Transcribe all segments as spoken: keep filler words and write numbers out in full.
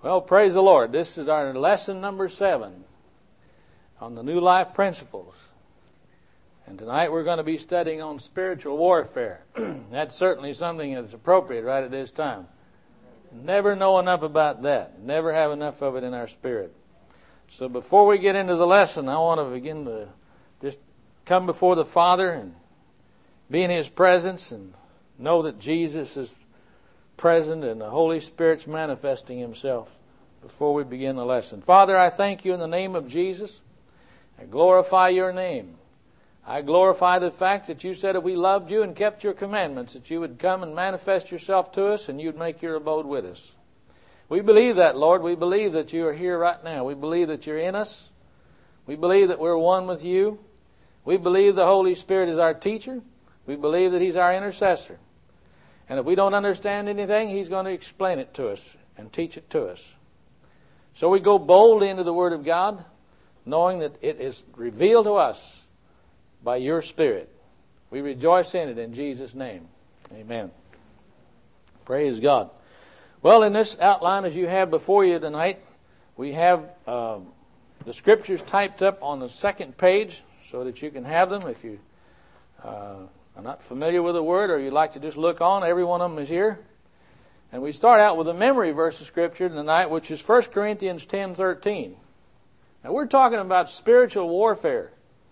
Well, praise the Lord. This is our lesson number seven on the New Life Principles. And tonight we're going to be studying on spiritual warfare. That's certainly something that's appropriate right at this time. Never know enough about that. Never have enough of it in our spirit. So before we get into the lesson, I want to begin to just come before the Father and be in His presence and know that Jesus is present and the Holy Spirit's manifesting Himself before we begin the lesson. Father, I thank You in the name of Jesus. I glorify Your name. I glorify the fact that You said if we loved You and kept Your commandments, that You would come and manifest Yourself to us and You'd make Your abode with us. We believe that, Lord. We believe that You are here right now. We believe that You're in us. We believe that we're one with You. We believe the Holy Spirit is our teacher. We believe that He's our intercessor. And if we don't understand anything, He's going to explain it to us and teach it to us. So we go boldly into the Word of God, knowing that it is revealed to us by Your Spirit. We rejoice in it in Jesus' name. Amen. Praise God. Well, in this outline as you have before you tonight, we have uh, the Scriptures typed up on the second page so that you can have them if you uh, are not familiar with the Word or you'd like to just look on. Every one of them is here. And we start out with a memory verse of Scripture tonight, which is First Corinthians ten thirteen. Now we're talking about spiritual warfare.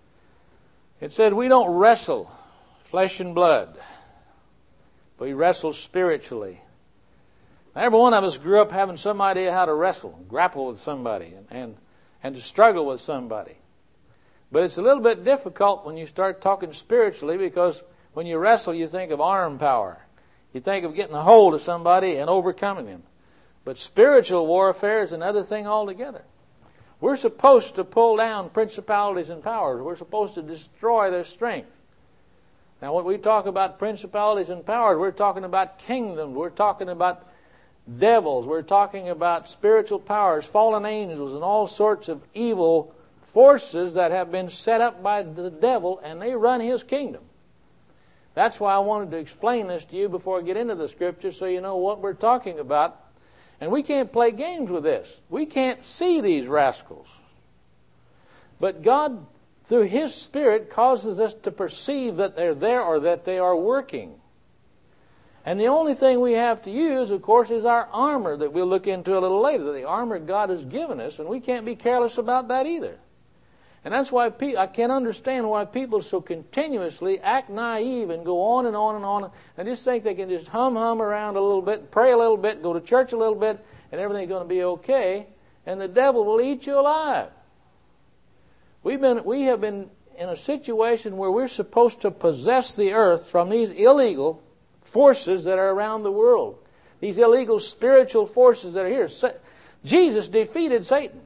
It says we don't wrestle flesh and blood, but we wrestle spiritually. Now, every one of us grew up having some idea how to wrestle, grapple with somebody, and, and, and to struggle with somebody. But it's a little bit difficult when you start talking spiritually, because when you wrestle, you think of arm power. You think of getting a hold of somebody and overcoming him. But spiritual warfare is another thing altogether. We're supposed to pull down principalities and powers. We're supposed to destroy their strength. Now, when we talk about principalities and powers, we're talking about kingdoms. We're talking about devils. We're talking about spiritual powers, fallen angels, and all sorts of evil forces that have been set up by the devil, and they run his kingdom. That's why I wanted to explain this to you before I get into the Scripture, so you know what we're talking about. And we can't play games with this. We can't see these rascals. But God, through His Spirit, causes us to perceive that they're there or that they are working. And the only thing we have to use, of course, is our armor that we'll look into a little later. The armor God has given us, and we can't be careless about that either. And that's why pe- I can't understand why people so continuously act naive and go on and on and on and just think they can just hum hum around a little bit, pray a little bit, go to church a little bit, and everything's going to be okay, and the devil will eat you alive. We've been, we have been in a situation where we're supposed to possess the earth from these illegal forces that are around the world. These illegal spiritual forces that are here. Jesus defeated Satan.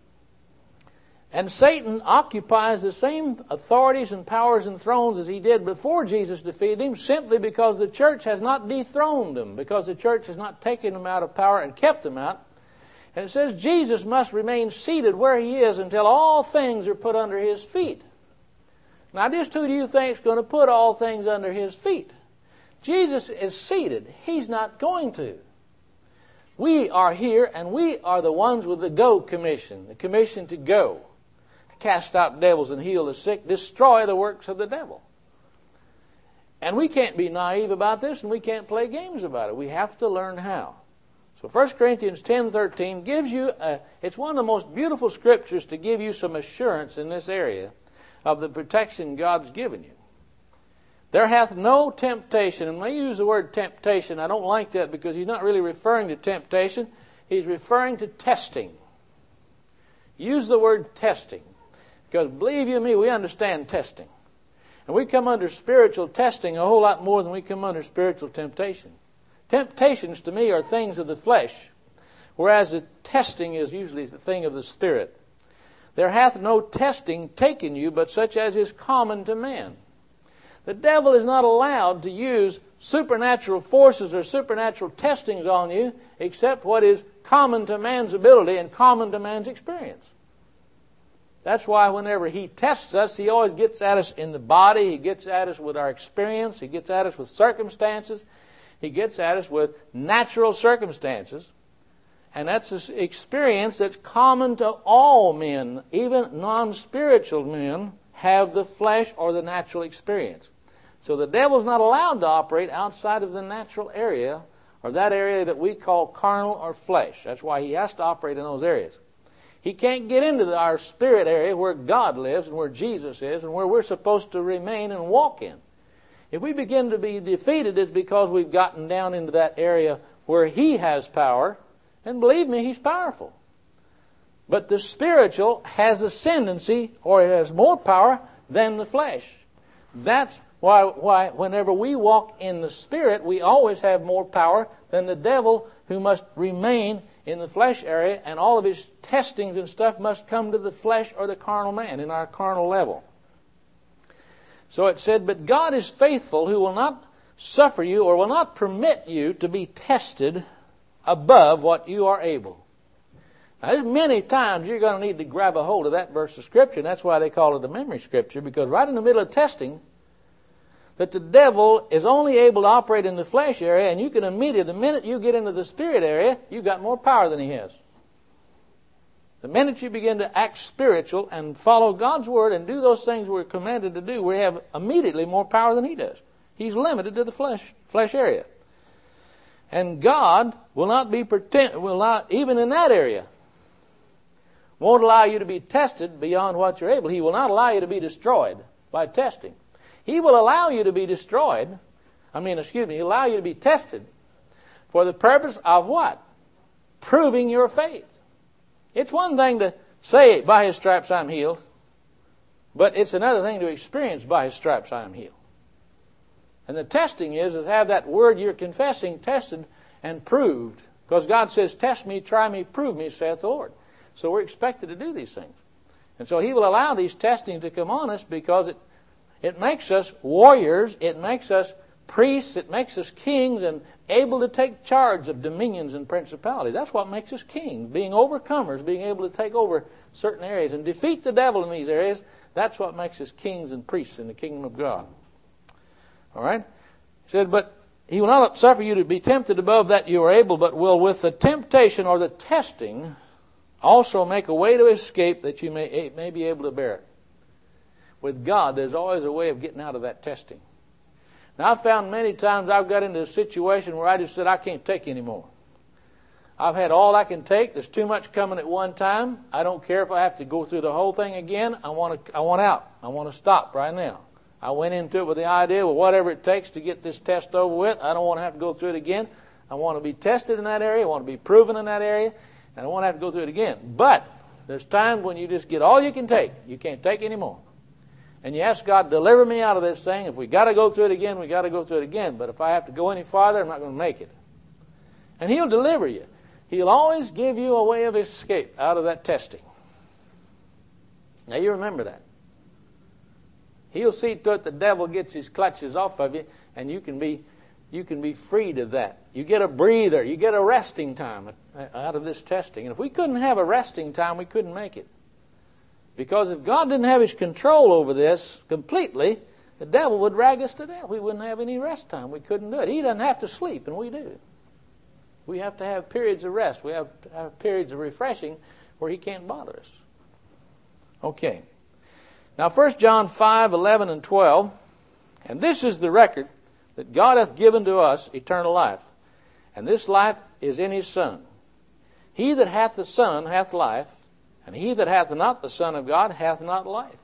And Satan occupies the same authorities and powers and thrones as he did before Jesus defeated him, simply because the church has not dethroned him, because the church has not taken him out of power and kept him out. And it says Jesus must remain seated where He is until all things are put under His feet. Now, just who do you think is going to put all things under His feet? Jesus is seated. He's not going to. We are here, and we are the ones with the go commission, the commission to go. Cast out devils and heal the sick, destroy the works of the devil. And we can't be naive about this, and we can't play games about it. We have to learn how. So First Corinthians ten thirteen gives you, a, it's one of the most beautiful scriptures to give you some assurance in this area of the protection God's given you. There hath no temptation, and when I use the word temptation, I don't like that because He's not really referring to temptation. He's referring to testing. Use the word testing. Because believe you me, we understand testing. And we come under spiritual testing a whole lot more than we come under spiritual temptation. Temptations to me are things of the flesh, whereas the testing is usually the thing of the Spirit. There hath no testing taken you, but such as is common to man. The devil is not allowed to use supernatural forces or supernatural testings on you except what is common to man's ability and common to man's experience. That's why whenever He tests us, He always gets at us in the body. He gets at us with our experience. He gets at us with circumstances. He gets at us with natural circumstances. And that's an experience that's common to all men. Even non-spiritual men have the flesh or the natural experience. So the devil's not allowed to operate outside of the natural area, or that area that we call carnal or flesh. That's why he has to operate in those areas. He can't get into the, our spirit area where God lives and where Jesus is and where we're supposed to remain and walk in. If we begin to be defeated, it's because we've gotten down into that area where he has power. And believe me, he's powerful. But the spiritual has ascendancy, or it has more power than the flesh. That's why, why whenever we walk in the Spirit, we always have more power than the devil, who must remain in the flesh area, and all of his testings and stuff must come to the flesh or the carnal man, in our carnal level. So it said, but God is faithful, who will not suffer you or will not permit you to be tested above what you are able. Now, there's many times you're going to need to grab a hold of that verse of Scripture, and that's why they call it a memory Scripture, because right in the middle of testing, that the devil is only able to operate in the flesh area, and you can immediately, the minute you get into the spirit area, you've got more power than he has. The minute you begin to act spiritual and follow God's Word and do those things we're commanded to do, we have immediately more power than he does. He's limited to the flesh, flesh area. And God will not be pretend, will not, even in that area, won't allow you to be tested beyond what you're able. He will not allow you to be destroyed by testing. He will allow you to be destroyed. I mean, excuse me, he'll allow you to be tested for the purpose of what? Proving your faith. It's one thing to say, by his stripes I'm healed, but it's another thing to experience, by his stripes I am healed. And the testing is, is have that word you're confessing tested and proved. Because God says, test me, try me, prove me, saith the Lord. So we're expected to do these things. And so he will allow these testings to come on us because it, it makes us warriors, it makes us priests, it makes us kings and able to take charge of dominions and principalities. That's what makes us kings, being overcomers, being able to take over certain areas and defeat the devil in these areas. That's what makes us kings and priests in the kingdom of God. All right? He said, but he will not suffer you to be tempted above that you are able, but will with the temptation or the testing also make a way to escape that you may, may be able to bear it. With God, there's always a way of getting out of that testing. Now, I've found many times I've got into a situation where I just said, I can't take anymore. I've had all I can take. There's too much coming at one time. I don't care if I have to go through the whole thing again. I want to, I want out. I want to stop right now. I went into it with the idea, well, whatever it takes to get this test over with, I don't want to have to go through it again. I want to be tested in that area. I want to be proven in that area. And I don't want to have to go through it again. But there's times when you just get all you can take. You can't take any more. And you ask God, deliver me out of this thing. If we got to go through it again, we got to go through it again. But if I have to go any farther, I'm not going to make it. And he'll deliver you. He'll always give you a way of escape out of that testing. Now you remember that. He'll see to it the devil gets his clutches off of you, and you can be you can be freed of that. You get a breather. You get a resting time out of this testing. And if we couldn't have a resting time, we couldn't make it. Because if God didn't have his control over this completely, the devil would drag us to death. We wouldn't have any rest time. We couldn't do it. He doesn't have to sleep, and we do. We have to have periods of rest. We have to have periods of refreshing where he can't bother us. Okay. Now, First John five, eleven, and twelve, and this is the record that God hath given to us eternal life, and this life is in his Son. He that hath the Son hath life, and he that hath not the Son of God hath not life.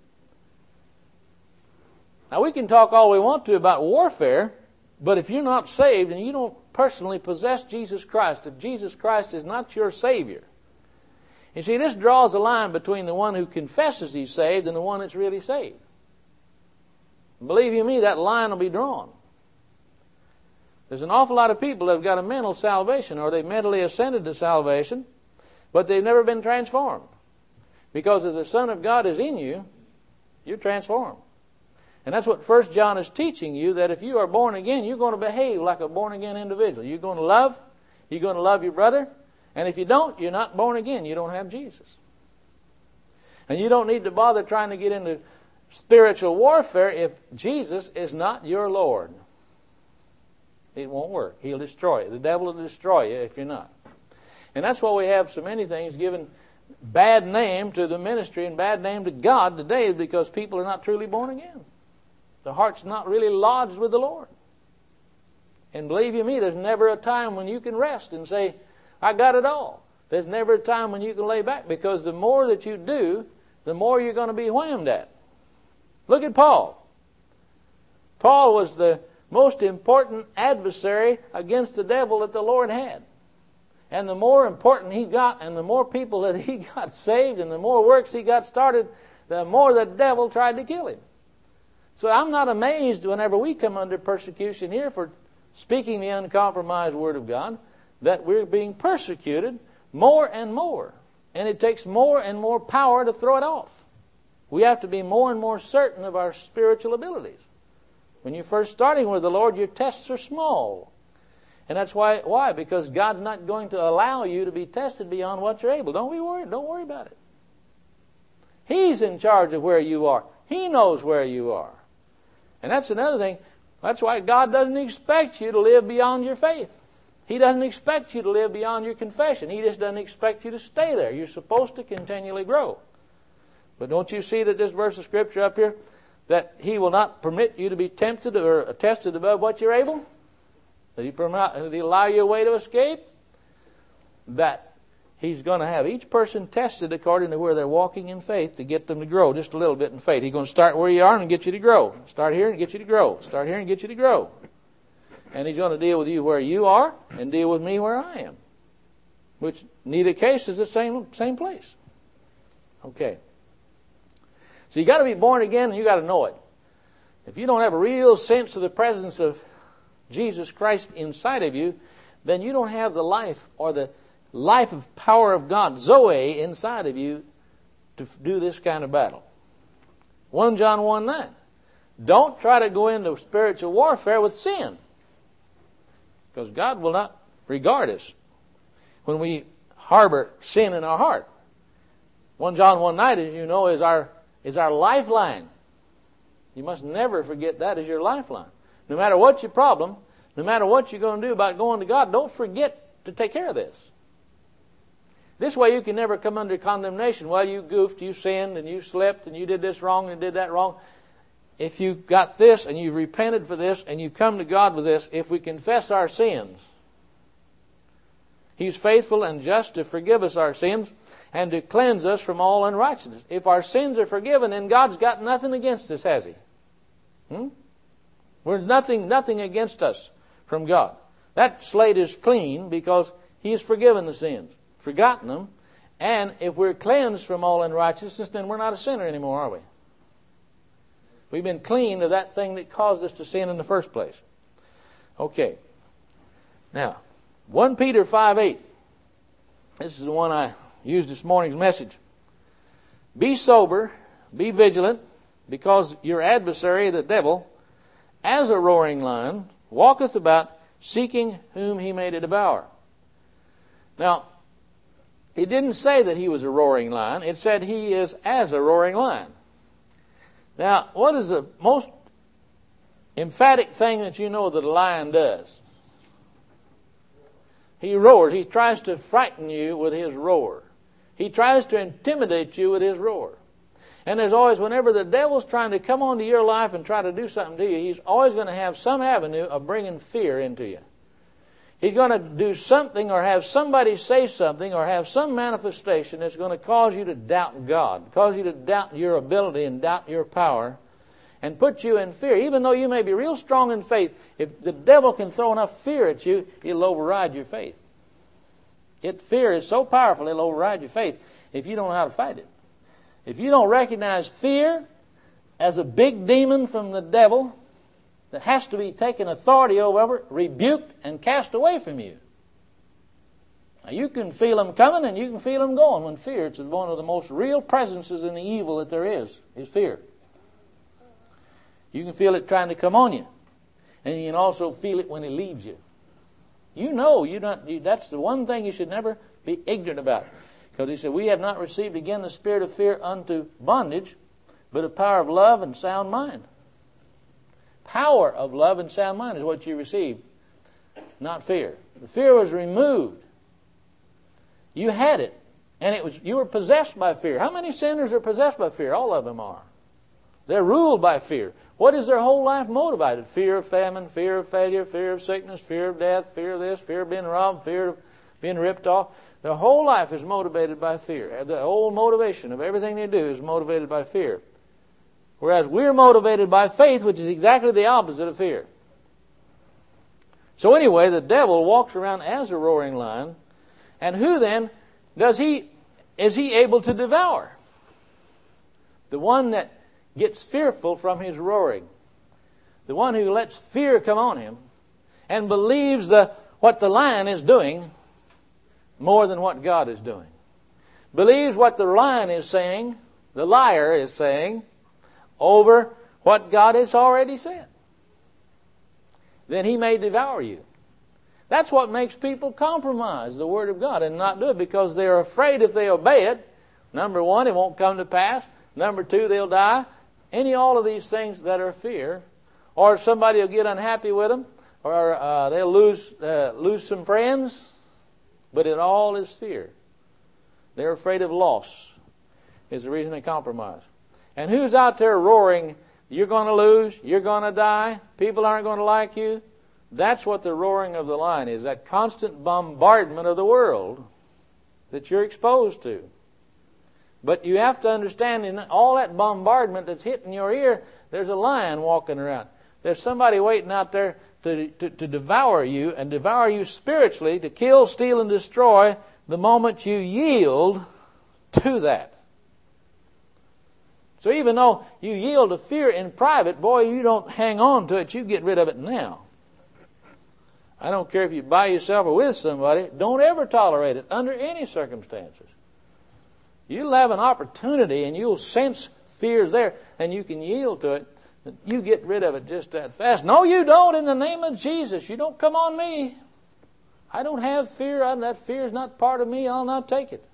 Now, we can talk all we want to about warfare, but if you're not saved and you don't personally possess Jesus Christ, if Jesus Christ is not your Savior, you see, this draws a line between the one who confesses he's saved and the one that's really saved. Believe you me, that line will be drawn. There's an awful lot of people that have got a mental salvation, or they've mentally ascended to salvation, but they've never been transformed. Because if the Son of God is in you, you're transformed. And that's what First John is teaching you, that if you are born again, you're going to behave like a born-again individual. You're going to love. You're going to love your brother. And if you don't, you're not born again. You don't have Jesus. And you don't need to bother trying to get into spiritual warfare if Jesus is not your Lord. It won't work. He'll destroy you. The devil will destroy you if you're not. And that's why we have so many things given bad name to the ministry and bad name to God today, is because people are not truly born again. The heart's not really lodged with the Lord. And believe you me, there's never a time when you can rest and say, I got it all. There's never a time when you can lay back, because the more that you do, the more you're going to be whammed at. Look at Paul. Paul was the most important adversary against the devil that the Lord had. And the more important he got, and the more people that he got saved, and the more works he got started, the more the devil tried to kill him. So I'm not amazed whenever we come under persecution here for speaking the uncompromised Word of God, that we're being persecuted more and more. And it takes more and more power to throw it off. We have to be more and more certain of our spiritual abilities. When you're first starting with the Lord, your tests are small. And that's why, why? Because God's not going to allow you to be tested beyond what you're able. Don't be worried. Don't worry about it. He's in charge of where you are. He knows where you are. And that's another thing. That's why God doesn't expect you to live beyond your faith. He doesn't expect you to live beyond your confession. He just doesn't expect you to stay there. You're supposed to continually grow. But don't you see that this verse of Scripture up here, that He will not permit you to be tempted or tested above what you're able? That He, permit, that he allow you a way to escape? That He's going to have each person tested according to where they're walking in faith to get them to grow just a little bit in faith. He's going to start where you are and get you to grow. Start here and get you to grow. Start here and get you to grow. And He's going to deal with you where you are and deal with me where I am. Which neither case is the same, same place. Okay. So you got to be born again, and you got to know it. If you don't have a real sense of the presence of Jesus Christ inside of you, then you don't have the life or the life of power of God, Zoe, inside of you to do this kind of battle. First John one nine. Don't try to go into spiritual warfare with sin, because God will not regard us when we harbor sin in our heart. First John one nine, as you know, is our is our lifeline. You must never forget that as your lifeline. No matter what your problem, no matter what you're going to do about going to God, don't forget to take care of this. This way you can never come under condemnation. Well, you goofed, you sinned, and you slept, and you did this wrong and did that wrong. If you got this, and you've repented for this, and you've come to God with this, if we confess our sins, He's faithful and just to forgive us our sins and to cleanse us from all unrighteousness. If our sins are forgiven, then God's got nothing against us, has He? Hmm? We're nothing, nothing against us from God. That slate is clean because He has forgiven the sins, forgotten them, and if we're cleansed from all unrighteousness, then we're not a sinner anymore, are we? We've been cleaned of that thing that caused us to sin in the first place. Okay. Now, First Peter five eight. This is the one I used this morning's message. Be sober, be vigilant, because your adversary, the devil, as a roaring lion, walketh about, seeking whom he may devour. Now, it didn't say that he was a roaring lion. It said he is as a roaring lion. Now, what is the most emphatic thing that you know that a lion does? He roars. He tries to frighten you with his roar. He tries to intimidate you with his roar. And there's always, whenever the devil's trying to come onto your life and try to do something to you, he's always going to have some avenue of bringing fear into you. He's going to do something or have somebody say something or have some manifestation that's going to cause you to doubt God, cause you to doubt your ability and doubt your power, and put you in fear. Even though you may be real strong in faith, if the devil can throw enough fear at you, it'll override your faith. It fear is so powerful, it'll override your faith if you don't know how to fight it. If you don't recognize fear as a big demon from the devil that has to be taken authority over, rebuked, and cast away from you. Now, you can feel them coming and you can feel them going. When fear, it's one of the most real presences in the evil that there is, is fear. You can feel it trying to come on you. And you can also feel it when it leaves you. You know, you not, you, that's the one thing you should never be ignorant about. Because he said, we have not received again the spirit of fear unto bondage, but a power of love and sound mind. Power of love and sound mind is what you received, not fear. The fear was removed. You had it. And it was you were possessed by fear. How many sinners are possessed by fear? All of them are. They're ruled by fear. What is their whole life motivated? Fear of famine, fear of failure, fear of sickness, fear of death, fear of this, fear of being robbed, fear of being ripped off. Their whole life is motivated by fear. The whole motivation of everything they do is motivated by fear. Whereas we're motivated by faith, which is exactly the opposite of fear. So anyway, the devil walks around as a roaring lion. And who then does he, is he able to devour? The one that gets fearful from his roaring. The one who lets fear come on him and believes the, what the lion is doing more than what God is doing. Believes what the lion is saying, the liar is saying, over what God has already said. Then he may devour you. That's what makes people compromise the Word of God and not do it, because they're afraid if they obey it, number one, it won't come to pass. Number two, they'll die. Any, all of these things that are fear. Or somebody will get unhappy with them, or uh, they'll lose, uh, lose some friends. But it all is fear. They're afraid of loss is the reason they compromise. And who's out there roaring, you're going to lose, you're going to die, people aren't going to like you? That's what the roaring of the lion is, that constant bombardment of the world that you're exposed to. But you have to understand, in all that bombardment that's hitting your ear, there's a lion walking around. There's somebody waiting out there to, to, to devour you, and devour you spiritually, to kill, steal, and destroy the moment you yield to that. So even though you yield to fear in private, boy, you don't hang on to it, you get rid of it now. I don't care if you by yourself or with somebody, don't ever tolerate it under any circumstances. You'll have an opportunity and you'll sense fear's there and you can yield to it. You get rid of it just that fast. No, you don't, in the name of Jesus. You don't come on me. I don't have fear. I, that fear is not part of me. I'll not take it.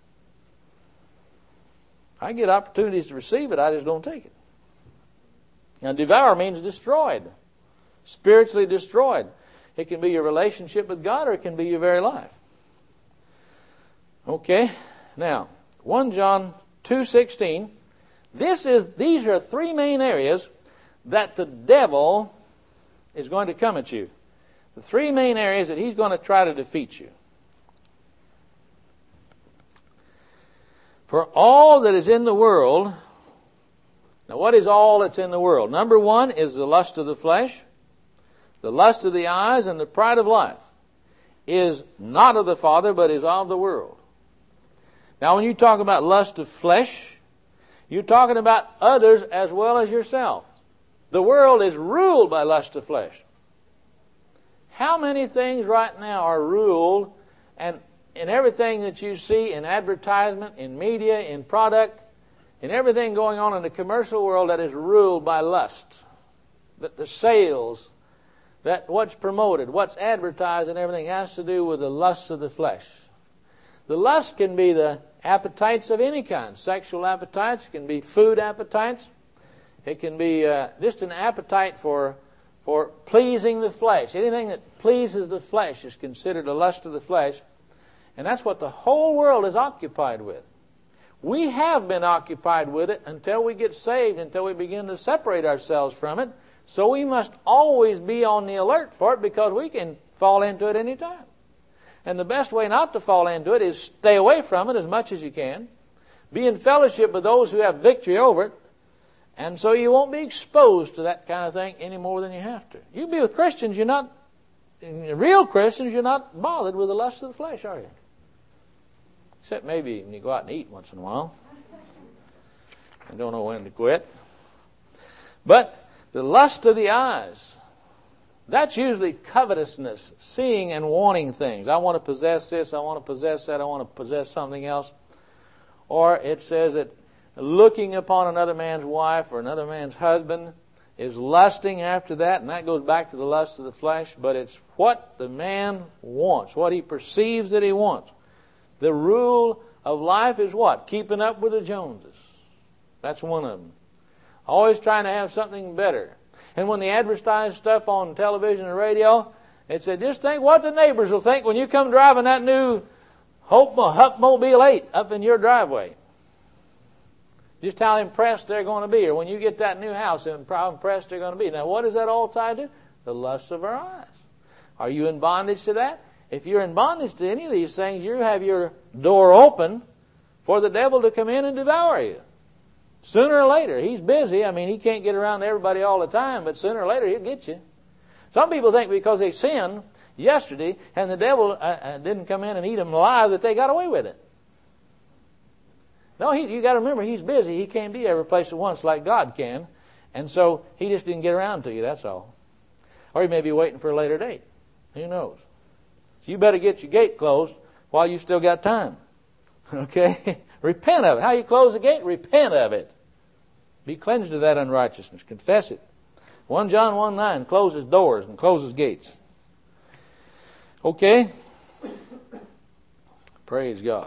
I get opportunities to receive it. I just don't take it. Now, devour means destroyed. Spiritually destroyed. It can be your relationship with God, or it can be your very life. Okay. Now, First John two sixteen. This is, these are three main areas that the devil is going to come at you. The three main areas that he's going to try to defeat you. For all that is in the world, now what is all that's in the world? Number one is the lust of the flesh, the lust of the eyes, and the pride of life is not of the Father, but is of the world. Now when you talk about lust of flesh, you're talking about others as well as yourself. The world is ruled by lust of flesh. How many things right now are ruled, and in everything that you see in advertisement, in media, in product, in everything going on in the commercial world, that is ruled by lust? That the sales, that what's promoted, what's advertised and everything has to do with the lust of the flesh. The lust can be the appetites of any kind. Sexual appetites, can be food appetites. It can be uh, just an appetite for for pleasing the flesh. Anything that pleases the flesh is considered a lust of the flesh. And that's what the whole world is occupied with. We have been occupied with it until we get saved, until we begin to separate ourselves from it. So we must always be on the alert for it, because we can fall into it any time. And the best way not to fall into it is stay away from it as much as you can. Be in fellowship with those who have victory over it. And so you won't be exposed to that kind of thing any more than you have to. You be with Christians, you're not, real Christians, you're not bothered with the lust of the flesh, are you? Except maybe when you go out and eat once in a while. I don't know when to quit. But the lust of the eyes, that's usually covetousness, seeing and wanting things. I want to possess this, I want to possess that, I want to possess something else. Or it says that looking upon another man's wife or another man's husband is lusting after that, and that goes back to the lust of the flesh, but it's what the man wants, what he perceives that he wants. The rule of life is what? Keeping up with the Joneses. That's one of them. Always trying to have something better. And when they advertise stuff on television and radio, it said, just think what the neighbors will think when you come driving that new Hope Mobile eight up in your driveway. Just how impressed they're going to be. Or when you get that new house, how impressed they're going to be. Now, what does that all tie to? The lust of our eyes. Are you in bondage to that? If you're in bondage to any of these things, you have your door open for the devil to come in and devour you. Sooner or later. He's busy. I mean, he can't get around to everybody all the time, but sooner or later he'll get you. Some people think because they sinned yesterday and the devil uh, uh, didn't come in and eat them alive that they got away with it. No, he, you got to remember, he's busy. He can't be every place at once like God can. And so he just didn't get around to you, that's all. Or he may be waiting for a later date. Who knows? So you better get your gate closed while you still got time. Okay? Repent of it. How you close the gate? Repent of it. Be cleansed of that unrighteousness. Confess it. First John one nine closes doors and closes gates. Okay? Praise God.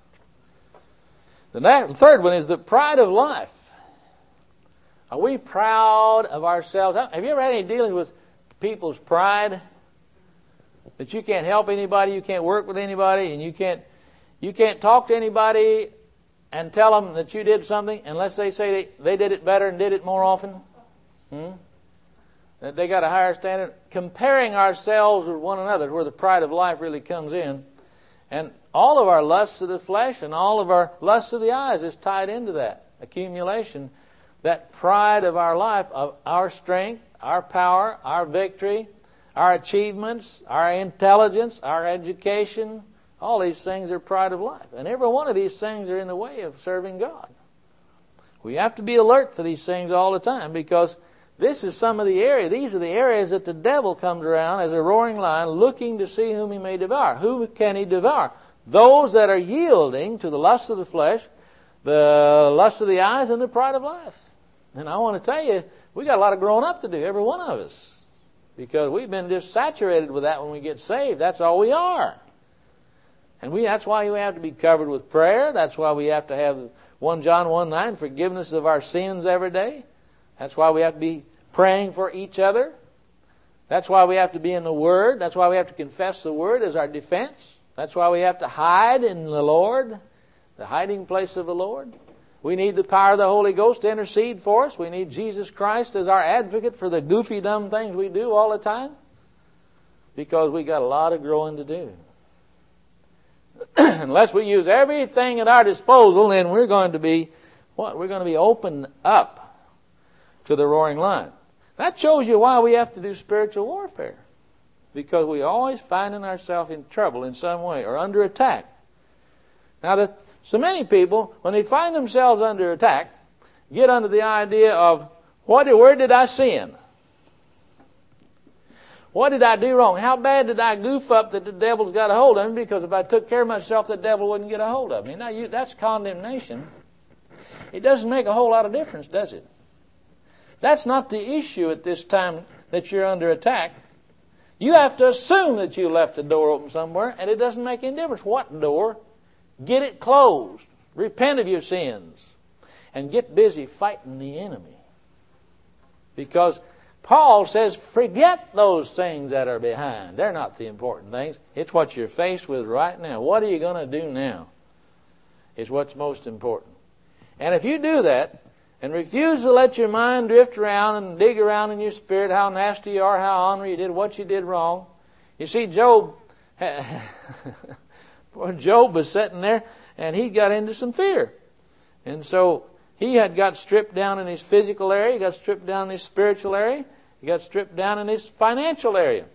The third one is the pride of life. Are we proud of ourselves? Have you ever had any dealings with people's pride? That you can't help anybody, you can't work with anybody, and you can't you can't talk to anybody and tell them that you did something unless they say they, they did it better and did it more often? Hmm? That they got a higher standard. Comparing ourselves with one another is where the pride of life really comes in. And all of our lusts of the flesh and all of our lusts of the eyes is tied into that accumulation. That pride of our life, of our strength, our power, our victory, our achievements, our intelligence, our education, all these things are pride of life. And every one of these things are in the way of serving God. We have to be alert for these things all the time because this is some of the areas, these are the areas that the devil comes around as a roaring lion looking to see whom he may devour. Who can he devour? Those that are yielding to the lust of the flesh, the lust of the eyes, and the pride of life. And I want to tell you, we got a lot of growing up to do, every one of us. Because we've been just saturated with that when we get saved. That's all we are. And we that's why we have to be covered with prayer. That's why we have to have First John one nine, forgiveness of our sins every day. That's why we have to be praying for each other. That's why we have to be in the Word. That's why we have to confess the Word as our defense. That's why we have to hide in the Lord, the hiding place of the Lord. We need the power of the Holy Ghost to intercede for us. We need Jesus Christ as our advocate for the goofy, dumb things we do all the time. Because we got a lot of growing to do. Unless we use everything at our disposal, then we're going to be, what? We're going to be opened up to the roaring lion. That shows you why we have to do spiritual warfare. Because we always finding ourselves in trouble in some way or under attack. Now, the So many people, when they find themselves under attack, get under the idea of, what, where did I sin? What did I do wrong? How bad did I goof up that the devil's got a hold of me? Because if I took care of myself, the devil wouldn't get a hold of me. Now, you, that's condemnation. It doesn't make a whole lot of difference, does it? That's not the issue at this time that you're under attack. You have to assume that you left the door open somewhere, and it doesn't make any difference what door. Get it closed. Repent of your sins. And get busy fighting the enemy. Because Paul says, forget those things that are behind. They're not the important things. It's what you're faced with right now. What are you going to do now? Is what's most important. And if you do that, and refuse to let your mind drift around and dig around in your spirit how nasty you are, how honorary you did, what you did wrong. You see, Job... Poor Job was sitting there, and he got into some fear. And so he had got stripped down in his physical area, he got stripped down in his spiritual area, he got stripped down in his financial area.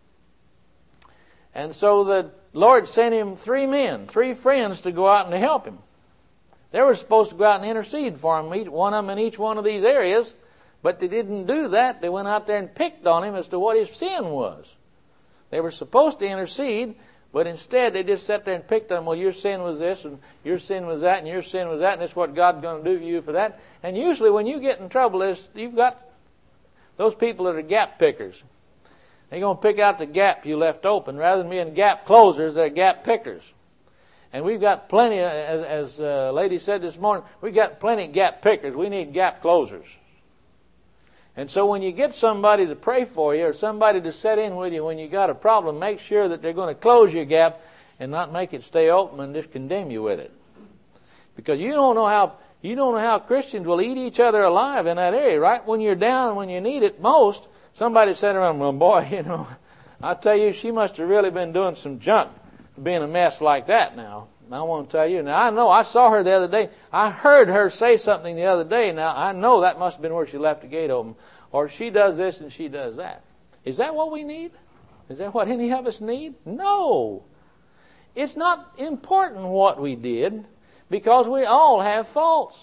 And so the Lord sent him three men, three friends to go out and to help him. They were supposed to go out and intercede for him, one of them in each one of these areas, but they didn't do that. They went out there and picked on him as to what his sin was. They were supposed to intercede, but instead they just sat there and picked on him. Well, your sin was this, and your sin was that, and your sin was that, and that's what God's going to do to you for that. And usually when you get in trouble, is you've got those people that are gap pickers. They're going to pick out the gap you left open. Rather than being gap closers, they're gap pickers. And we've got plenty, as, as a lady said this morning, we've got plenty of gap pickers. We need gap closers. And so when you get somebody to pray for you or somebody to sit in with you when you got a problem, make sure that they're going to close your gap and not make it stay open and just condemn you with it. Because you don't know how you don't know how Christians will eat each other alive in that area. Right when you're down and when you need it most, somebody said around, well, boy, you know, I tell you, she must have really been doing some junk being a mess like that now. I want to tell you. Now, I know, I saw her the other day. I heard her say something the other day. Now, I know that must have been where she left the gate open. Or she does this and she does that. Is that what we need? Is that what any of us need? No. It's not important what we did, because we all have faults.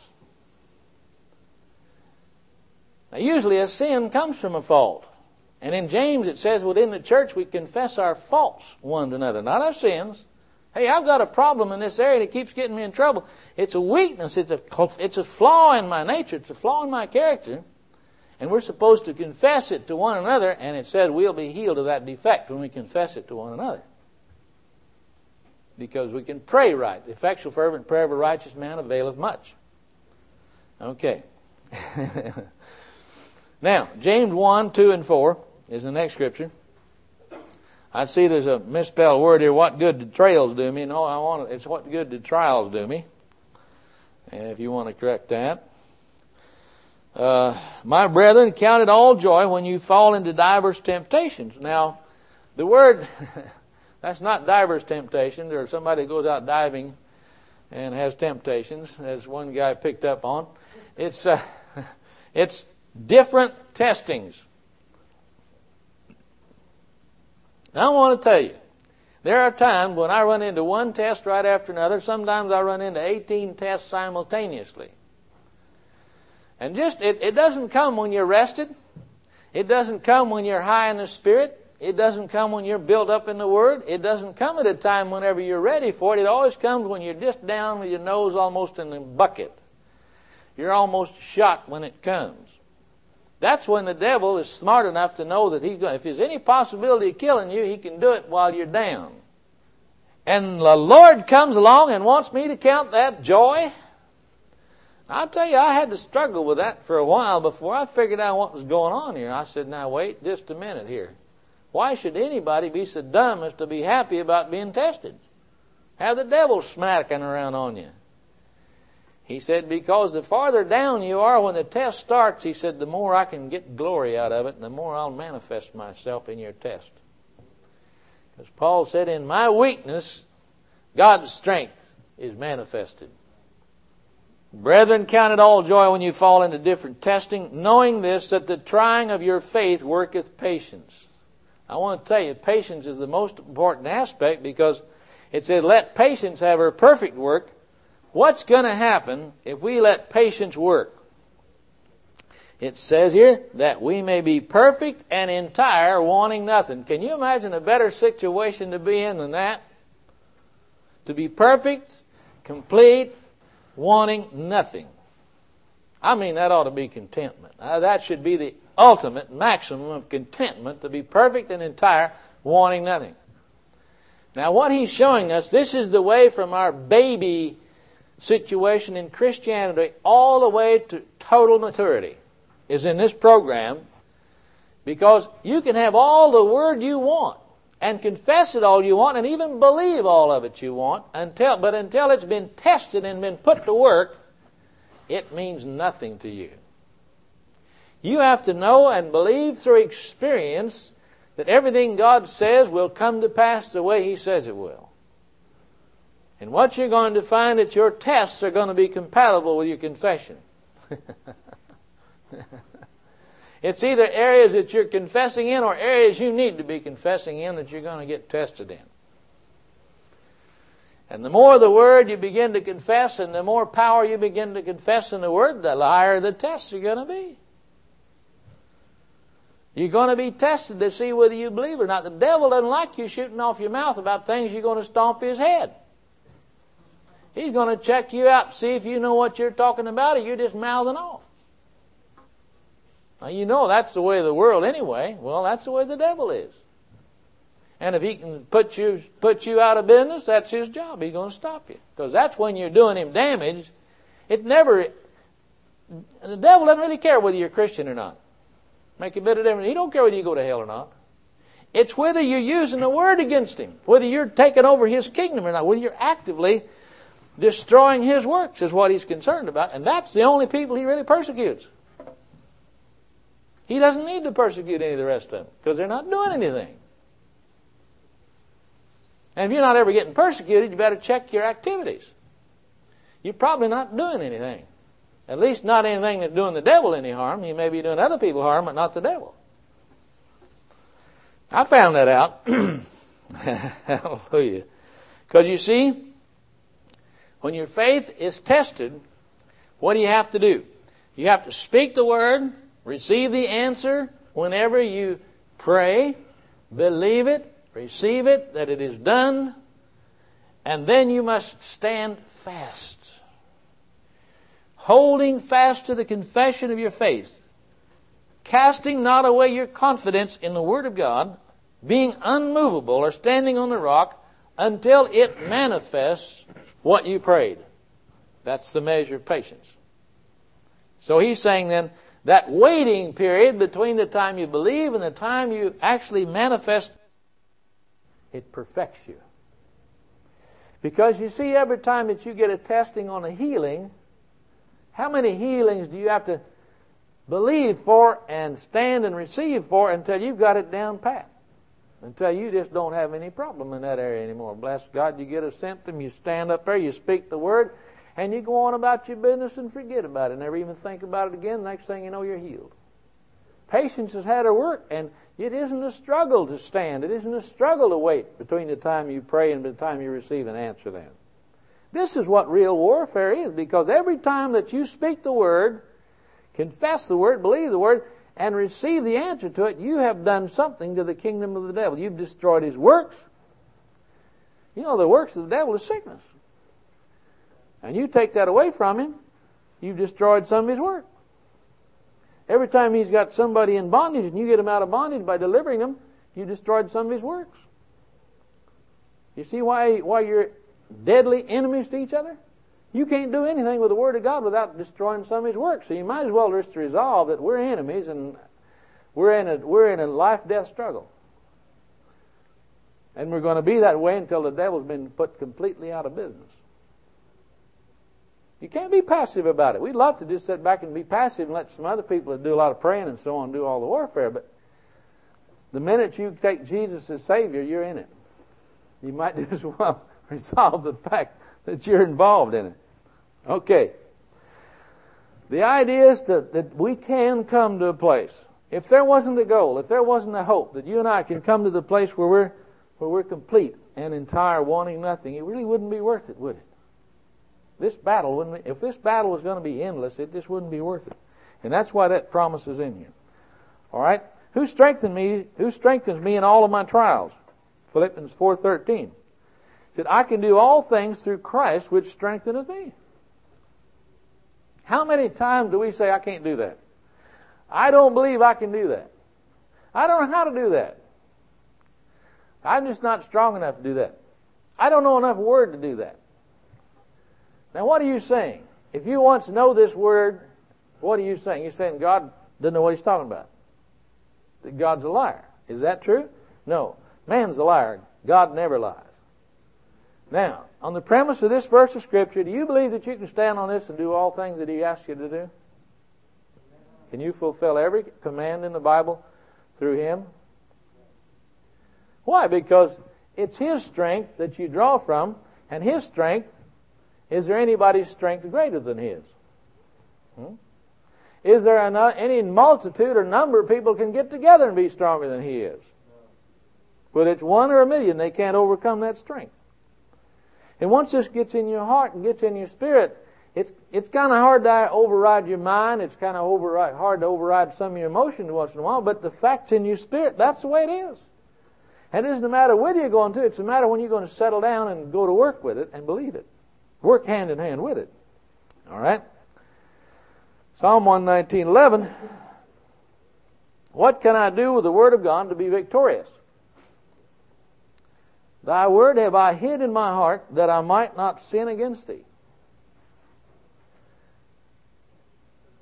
Now, usually a sin comes from a fault. And in James it says within the church we confess our faults one to another, not our sins. Hey, I've got a problem in this area that keeps getting me in trouble. It's a weakness. It's a, it's a flaw in my nature. It's a flaw in my character. And we're supposed to confess it to one another, and it said we'll be healed of that defect when we confess it to one another. Because we can pray right. The effectual fervent prayer of a righteous man availeth much. Okay. Now, James one, two, and four is the next scripture. I see there's a misspelled word here. What good did trails do me? No, I want it. It's what good did trials do me? And if you want to correct that. Uh, my brethren, count it all joy when you fall into divers temptations. Now, the word, that's not divers temptations, or somebody goes out diving and has temptations, as one guy picked up on. It's, uh, it's different testings. Now, I want to tell you, there are times when I run into one test right after another. Sometimes I run into eighteen tests simultaneously. And just, it, it doesn't come when you're rested. It doesn't come when you're high in the Spirit. It doesn't come when you're built up in the Word. It doesn't come at a time whenever you're ready for it. It always comes when you're just down with your nose almost in the bucket. You're almost shocked when it comes. That's when the devil is smart enough to know that he's going, if there's any possibility of killing you, he can do it while you're down. And the Lord comes along and wants me to count that joy. I'll tell you, I had to struggle with that for a while before I figured out what was going on here. I said, now wait just a minute here. Why should anybody be so dumb as to be happy about being tested? Have the devil smacking around on you. He said, because the farther down you are when the test starts, he said, the more I can get glory out of it and the more I'll manifest myself in your test. Because Paul said, in my weakness, God's strength is manifested. Brethren, count it all joy when you fall into different testing, knowing this, that the trying of your faith worketh patience. I want to tell you, patience is the most important aspect, because it said, let patience have her perfect work. What's going to happen if we let patience work? It says here that we may be perfect and entire, wanting nothing. Can you imagine a better situation to be in than that? To be perfect, complete, wanting nothing. I mean, that ought to be contentment. Uh, that should be the ultimate maximum of contentment, to be perfect and entire, wanting nothing. Now, what he's showing us, this is the way from our baby situation in Christianity all the way to total maturity, is in this program, because you can have all the word you want and confess it all you want and even believe all of it you want, until but until it's been tested and been put to work, it means nothing to you. You have to know and believe through experience that everything God says will come to pass the way He says it will. And what you're going to find that your tests are going to be compatible with your confession. It's either areas that you're confessing in or areas you need to be confessing in that you're going to get tested in. And the more the Word you begin to confess and the more power you begin to confess in the Word, the higher the tests are going to be. You're going to be tested to see whether you believe or not. The devil doesn't like you shooting off your mouth about things you're going to stomp his head. He's going to check you out, see if you know what you're talking about, or you're just mouthing off. Now, you know that's the way of the world anyway. Well, that's the way the devil is. And if he can put you put you out of business, that's his job. He's going to stop you. Because that's when you're doing him damage. It never... The devil doesn't really care whether you're a Christian or not. Make a bit of difference. He don't care whether you go to hell or not. It's whether you're using the Word against him, whether you're taking over his kingdom or not, whether you're actively destroying his works is what he's concerned about. And that's the only people he really persecutes. He doesn't need to persecute any of the rest of them because they're not doing anything. And if you're not ever getting persecuted, you better check your activities. You're probably not doing anything. At least not anything that's doing the devil any harm. You may be doing other people harm, but not the devil. I found that out. Hallelujah. Because you see, when your faith is tested, what do you have to do? You have to speak the word, receive the answer whenever you pray, believe it, receive it, that it is done, and then you must stand fast. Holding fast to the confession of your faith, casting not away your confidence in the Word of God, being unmovable or standing on the rock until it manifests what you prayed. That's the measure of patience. So he's saying then, that waiting period between the time you believe and the time you actually manifest, it perfects you. Because you see, every time that you get a testing on a healing, how many healings do you have to believe for and stand and receive for until you've got it down pat? Until you just don't have any problem in that area anymore. Bless God, you get a symptom, you stand up there, you speak the word, and you go on about your business and forget about it. Never even think about it again. Next thing you know, you're healed. Patience has had her work, and it isn't a struggle to stand. It isn't a struggle to wait between the time you pray and the time you receive an answer then. This is what real warfare is, because every time that you speak the word, confess the word, believe the word, and receive the answer to it, you have done something to the kingdom of the devil. You've destroyed his works. You know, the works of the devil is sickness. And you take that away from him, you've destroyed some of his work. Every time he's got somebody in bondage and you get him out of bondage by delivering them, you destroyed some of his works. You see why, why you're deadly enemies to each other? You can't do anything with the Word of God without destroying some of his works. So you might as well just resolve that we're enemies and we're in a, we're in a life-death struggle. And we're going to be that way until the devil's been put completely out of business. You can't be passive about it. We'd love to just sit back and be passive and let some other people that do a lot of praying and so on do all the warfare. But the minute you take Jesus as Savior, you're in it. You might just well resolve the fact that you're involved in it. Okay. The idea is to, that we can come to a place. If there wasn't a goal, if there wasn't a hope that you and I can come to the place where we're where we're complete and entire, wanting nothing, it really wouldn't be worth it, would it? This battle wouldn't. If this battle was going to be endless, it just wouldn't be worth it. And that's why that promise is in here. All right. Who strengthens me? Who strengthens me in all of my trials? Philippians four thirteen. Said, I can do all things through Christ which strengtheneth me. How many times do we say, I can't do that? I don't believe I can do that. I don't know how to do that. I'm just not strong enough to do that. I don't know enough word to do that. Now what are you saying? If you want to know this word, what are you saying? You're saying God doesn't know what he's talking about. That God's a liar. Is that true? No. Man's a liar. God never lies. Now, on the premise of this verse of Scripture, do you believe that you can stand on this and do all things that he asks you to do? Can you fulfill every command in the Bible through him? Why? Because it's his strength that you draw from, and his strength, is there anybody's strength greater than his? Hmm? Is there enough, any multitude or number of people can get together and be stronger than he is? Whether it's one or a million, they can't overcome that strength. And once this gets in your heart and gets in your spirit, it's it's kind of hard to override your mind. It's kind of override, hard to override some of your emotions once in a while. But the fact's in your spirit. That's the way it is. And it isn't a matter whether you're going to. It's a matter when you're going to settle down and go to work with it and believe it. Work hand in hand with it. All right? Psalm one nineteen eleven. What can I do with the Word of God to be victorious? Thy word have I hid in my heart that I might not sin against thee.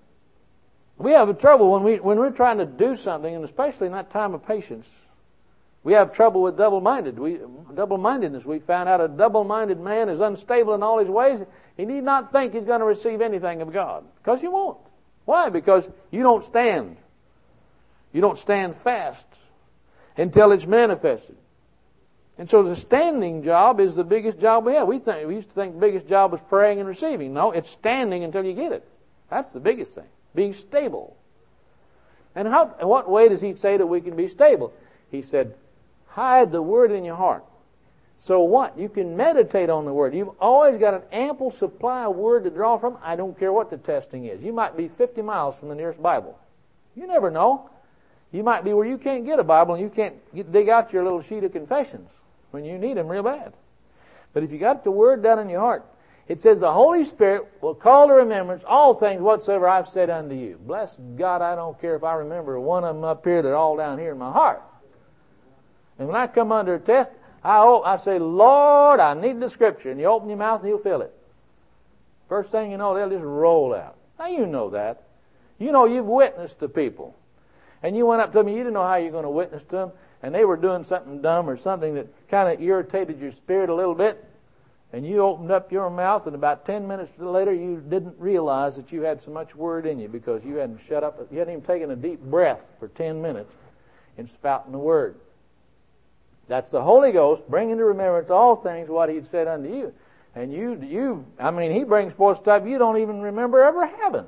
We have a trouble when, we, when we're trying to do something, and especially in that time of patience, We have trouble with double-minded. We, double-mindedness. We found out a double-minded man is unstable in all his ways. He need not think he's going to receive anything of God, because you won't. Why? Because you don't stand. You don't stand fast until it's manifested. And so the standing job is the biggest job we have. We think we used to think the biggest job was praying and receiving. No, it's standing until you get it. That's the biggest thing. Being stable. And how? In what way does he say that we can be stable? He said, hide the word in your heart. So what? You can meditate on the word. You've always got an ample supply of word to draw from. I don't care what the testing is. You might be fifty miles from the nearest Bible. You never know. You might be where you can't get a Bible and you can't get, dig out your little sheet of confessions when you need them real bad. But if you got the word down in your heart, it says the Holy Spirit will call to remembrance all things whatsoever I've said unto you. Bless God, I don't care if I remember one of them up here, they're all down here in my heart. And when I come under a test, I hope, I say, Lord, I need the Scripture. And you open your mouth and He'll fill it. First thing you know, they'll just roll out. Now you know that. You know you've witnessed to people. And you went up to them, you didn't know how you're going to witness to them, and they were doing something dumb or something that kind of irritated your spirit a little bit, and you opened up your mouth, and about ten minutes later you didn't realize that you had so much word in you because you hadn't shut up, you hadn't even taken a deep breath for ten minutes in spouting the word. That's the Holy Ghost bringing to remembrance all things what He'd said unto you. And you, you, I mean, He brings forth stuff you don't even remember ever having.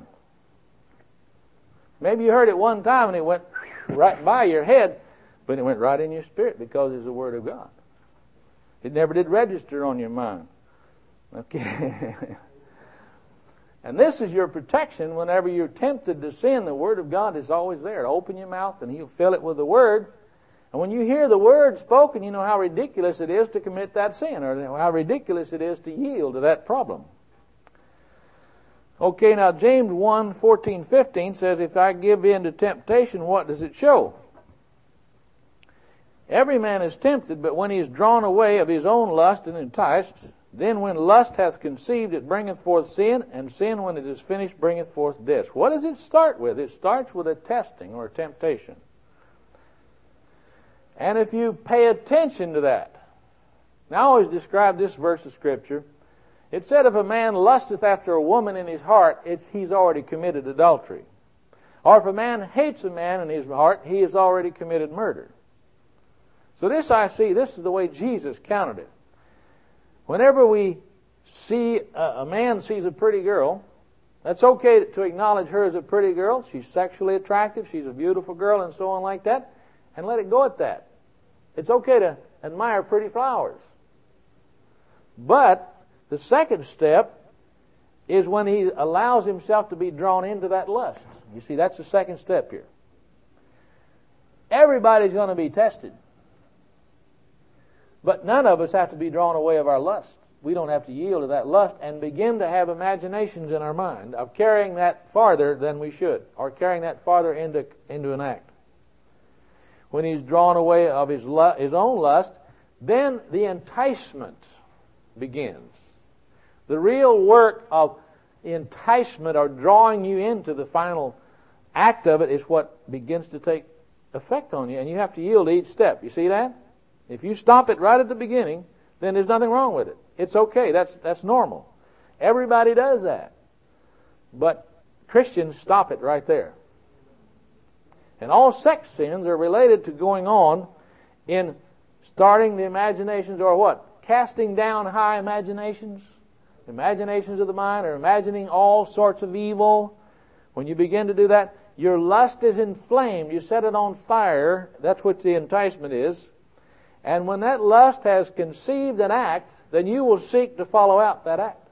Maybe you heard it one time and it went right by your head, but it went right in your spirit because it's the Word of God. It never did register on your mind. Okay. And this is your protection whenever you're tempted to sin. The Word of God is always there. Open your mouth and He'll fill it with the Word. And when you hear the Word spoken, you know how ridiculous it is to commit that sin, or how ridiculous it is to yield to that problem. Okay, now James one, fourteen, fifteen says, if I give in to temptation, what does it show? Every man is tempted, but when he is drawn away of his own lust and enticed, then when lust hath conceived, it bringeth forth sin, and sin, when it is finished, bringeth forth death. What does it start with? It starts with a testing or a temptation. And if you pay attention to that, now I always describe this verse of Scripture. It said, if a man lusteth after a woman in his heart, it's, he's already committed adultery. Or if a man hates a man in his heart, he has already committed murder. So this I see, this is the way Jesus counted it. Whenever we see, a, a man sees a pretty girl, that's okay to acknowledge her as a pretty girl. She's sexually attractive, she's a beautiful girl, and so on like that, and let it go at that. It's okay to admire pretty flowers. But the second step is when he allows himself to be drawn into that lust. You see, that's the second step here. Everybody's going to be tested. But none of us have to be drawn away of our lust. We don't have to yield to that lust and begin to have imaginations in our mind of carrying that farther than we should, or carrying that farther into, into an act. When he's drawn away of his, lu- his own lust, then the enticement begins. The real work of enticement, or drawing you into the final act of it, is what begins to take effect on you, and you have to yield to each step. You see that? If you stop it right at the beginning, then there's nothing wrong with it. It's okay. That's that's normal. Everybody does that. But Christians stop it right there. And all sex sins are related to going on in starting the imaginations, or what? Casting down high imaginations. Imaginations of the mind, or imagining all sorts of evil. When you begin to do that, your lust is inflamed. You set it on fire. That's what the enticement is. And when that lust has conceived an act, then you will seek to follow out that act.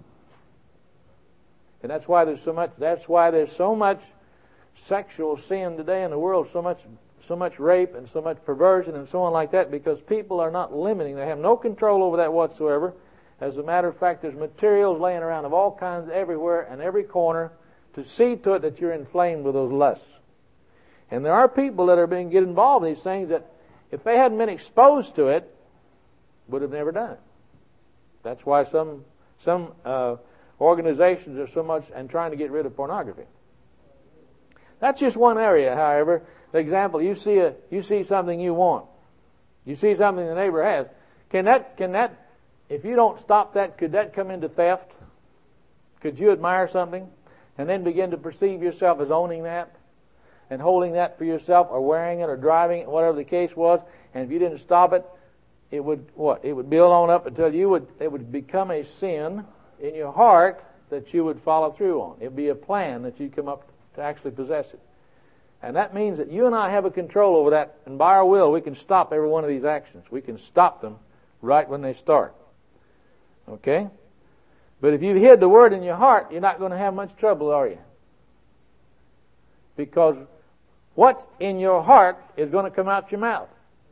And that's why there's so much, that's why there's so much sexual sin today in the world, so much so much rape and so much perversion and so on like that, because people are not limiting. They have no control over that whatsoever. As a matter of fact, there's materials laying around of all kinds everywhere and every corner to see to it that you're inflamed with those lusts. And there are people that are being get involved in these things that, if they hadn't been exposed to it, would have never done it. That's why some some uh, organizations are so much and trying to get rid of pornography. That's just one area, however. For example, you see a you see something you want, You see something the neighbor has. Can that, can that, if you don't stop that, could that come into theft? Could you admire something and then begin to perceive yourself as owning that and holding that for yourself, or wearing it or driving it, whatever the case was, and if you didn't stop it, it would, what? It would build on up until you would, it would become a sin in your heart that you would follow through on. It would be a plan that you come up to actually possess it. And that means that you and I have a control over that, and by our will we can stop every one of these actions. We can stop them right when they start. Okay? But if you've hid the Word in your heart, you're not going to have much trouble, are you? Because what's in your heart is going to come out your mouth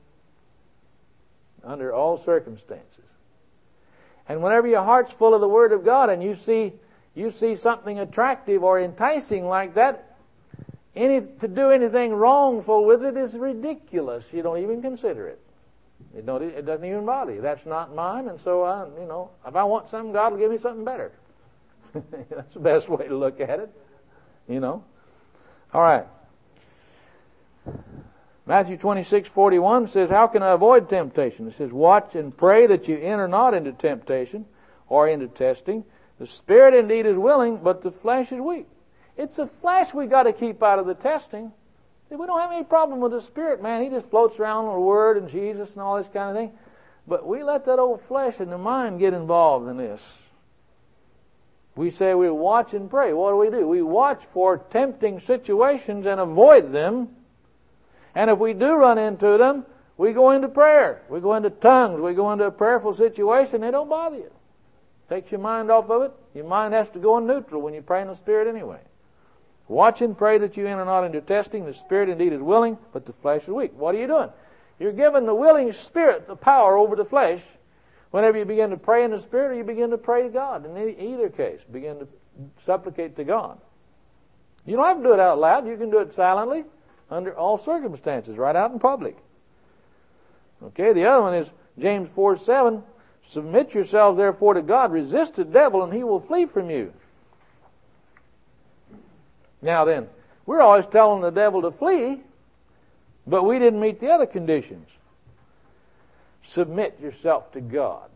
under all circumstances. And whenever your heart's full of the Word of God and you see you see something attractive or enticing like that, any to do anything wrongful with it is ridiculous. You don't even consider it. It, don't, it doesn't even bother you. That's not mine, and so I, you know, if I want something, God will give me something better. That's the best way to look at it. You know. All right. Matthew twenty-six forty-one says, how can I avoid temptation? It says, watch and pray that you enter not into temptation or into testing. The spirit indeed is willing, but the flesh is weak. It's the flesh we got to keep out of the testing. We don't have any problem with the spirit, man. He just floats around with the Word and Jesus and all this kind of thing. But we let that old flesh and the mind get involved in this. We say we watch and pray. What do we do? We watch for tempting situations and avoid them. And if we do run into them, we go into prayer. We go into tongues. We go into a prayerful situation. They don't bother you. Takes your mind off of it. Your mind has to go in neutral when you pray in the Spirit anyway. Watch and pray that you enter not into testing. The spirit indeed is willing, but the flesh is weak. What are you doing? You're giving the willing spirit the power over the flesh whenever you begin to pray in the Spirit, or you begin to pray to God. In either case, begin to supplicate to God. You don't have to do it out loud. You can do it silently under all circumstances, right out in public. Okay, the other one is James four seven. Submit yourselves therefore to God. Resist the devil, and he will flee from you. Now then, we're always telling the devil to flee, but we didn't meet the other conditions. Submit yourself to God.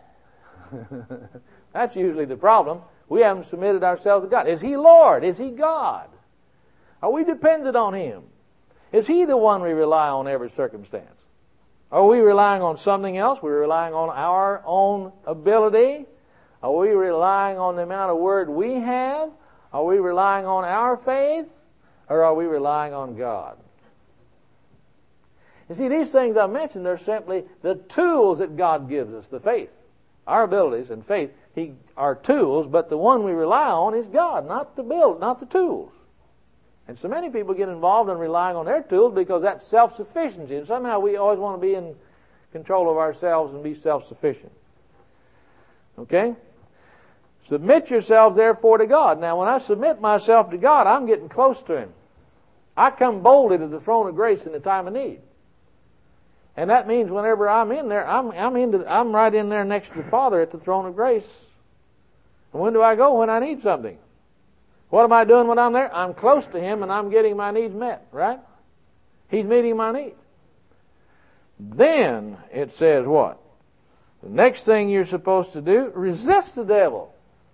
That's usually the problem. We haven't submitted ourselves to God. Is He Lord? Is He God? Are we dependent on Him? Is He the one we rely on in every circumstance? Are we relying on something else? We're relying on our own ability? Are we relying on the amount of Word we have? Are we relying on our faith, or are we relying on God? You see, these things I mentioned are simply the tools that God gives us, the faith. Our abilities and faith he, are tools, but the one we rely on is God, not the build, not the tools. And so many people get involved in relying on their tools because that's self-sufficiency, and somehow we always want to be in control of ourselves and be self-sufficient. Okay? Submit yourselves therefore to God. Now, when I submit myself to God, I'm getting close to Him. I come boldly to the throne of grace in the time of need. And that means whenever I'm in there, I'm I'm into I'm right in there next to the Father at the throne of grace. And when do I go? When I need something. What am I doing when I'm there? I'm close to Him and I'm getting my needs met, right? He's meeting my needs. Then it says what? The next thing you're supposed to do, resist the devil.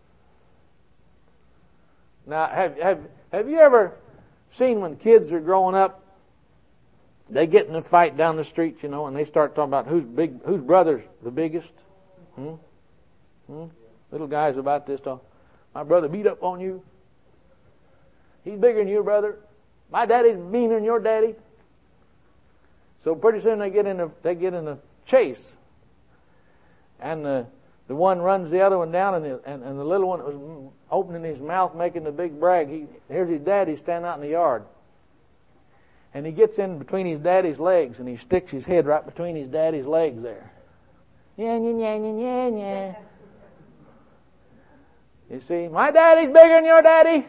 Now, have have have you ever seen when kids are growing up, they get in a fight down the street, you know, and they start talking about who's big, whose brother's the biggest? Hmm? Hmm? Little guys about this talk. My brother beat up on you. He's bigger than your brother. My daddy's meaner than your daddy. So pretty soon they get in a they get in a chase, and the the one runs the other one down, and the and, and the little one that was opening his mouth, making the big brag. He here's his daddy standing out in the yard, and he gets in between his daddy's legs, and he sticks his head right between his daddy's legs there. Yeah, yeah, yeah, yeah, yeah, yeah. You see, my daddy's bigger than your daddy.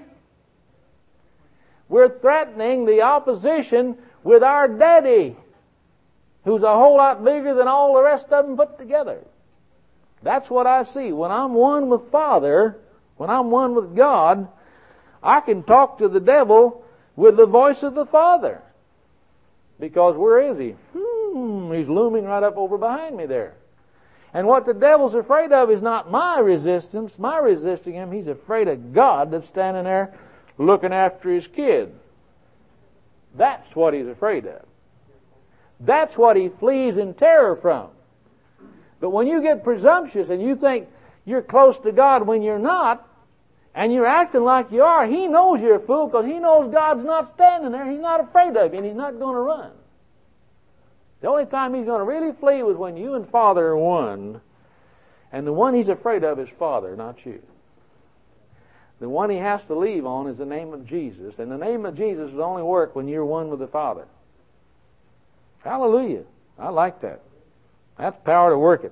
We're threatening the opposition with our daddy, who's a whole lot bigger than all the rest of them put together. That's what I see. When I'm one with Father, when I'm one with God, I can talk to the devil with the voice of the Father. Because where is he? Hmm. boom, he's looming right up over behind me there. And what the devil's afraid of is not my resistance, my resisting him. He's afraid of God that's standing there looking after his kid. That's what he's afraid of. That's what he flees in terror from. But when you get presumptuous and you think you're close to God when you're not, and you're acting like you are, he knows you're a fool because he knows God's not standing there. He's not afraid of you, and he's not going to run. The only time he's going to really flee was when you and Father are one, and the one he's afraid of is Father, not you. The one he has to leave on is the name of Jesus, and the name of Jesus will only work when you're one with the Father. Hallelujah. I like that. That's power to work it.